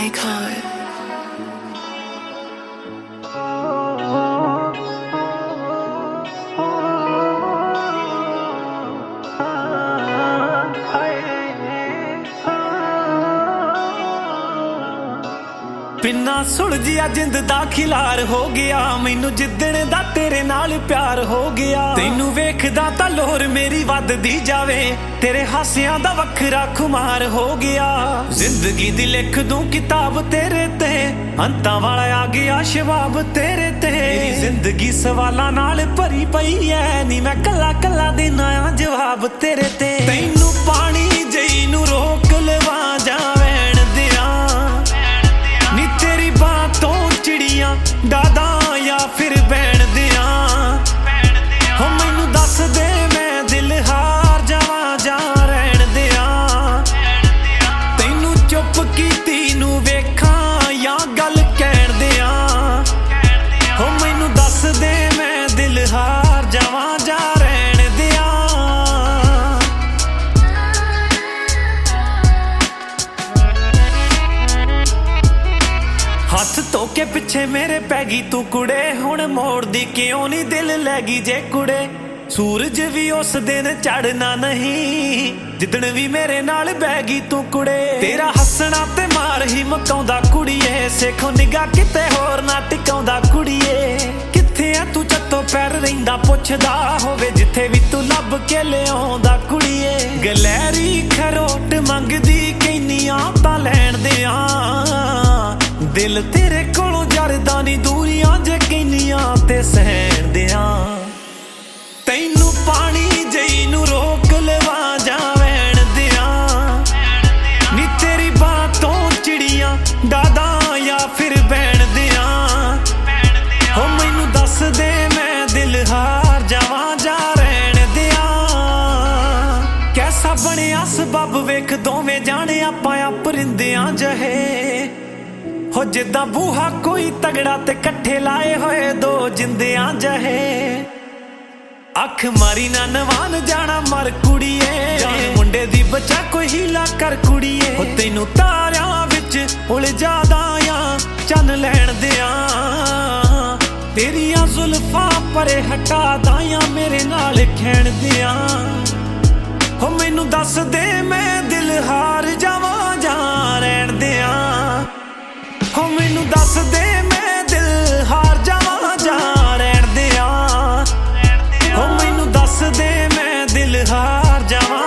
icon. बिना सुलझिया जिंद दा खिलार हो गया मैनू जिद्दण दा तेरे नाल प्यार हो गया तैनू वेखदा तां लोर मेरी वधदी जावे तेरे हासियां दा वखरा खुमार हो गया जिंदगी दी लिख दूं किताब तेरे ते अंतां वाला आ गया शबाब तेरे ते मेरी जिंदगी सवालां नाल भरी पई ऐ नी मैं कल्ला कल्ला देना आ जवाब तेरे ते तैनू पानी जई नू रोक लवा जावैण दियां नी तेरी बातों चिड़ियां डादा या फिर बैण दियां हो मैनू दस दे मैं दिल हार जावां जा रहण दियां तैनू चुप कीती नू वेखां या गल कहण दियां हो मैनू दस दे मैं दिल हार जावां जा रहण दियां हथ धोके पिछे मेरे पैगी तू कुड़े हुण मोड़दी क्यों नी दिल लैगी जे कुड़े सूरज भी उस दिन चढ़ना नहीं जिदण भी मेरे नाल बैगी तू कुड़े तेरा हसना ते मार ही मकाउंदा कुड़िए सेखो निगाह किते होर ना टिकाउंदा कुड़िए किथे आ तू चत्तो पैर रहिंदा पुछदा होवे जिथे भी तू लभ के लिआउंदा कुड़िए गलैरी खरोट मंगदी कैनियां तां लैण दियां दिल तेरे कोलों जरदा नी दूरियां जे कैनियां ते सहण दियां तैनू पानी जई नू रोक लवा जावैण दियां नी तेरी बातों चिड़ियां डादा या फिर बैण दियां हो मैनू दस दे मैं दिल हार जावां जा रहण दियां कैसा बनिया सबब वेख दोवें जाने आपां परिंदियां जहे हो जिद्दां बूहा कोई तगड़ा ते कट्ठे लाए होए दो जिंदियां जहे अख मारी ना नवान जाना मर कुड़िए जान मुंडे दी बचा कोई हीला कर कुड़िए हो तैनू तारियां विच उलझादा या चन लैण दियां तेरियां जुल्फां परे हटा दाया मेरे नाल खैण दियां हो मैनू दस दे मैं दिल हार जावां जा रहण दियां हो मैनू दस दे मैं दिल हार जावां जा रहण दियां हो मैनू दस दे मैं दिल हार जावां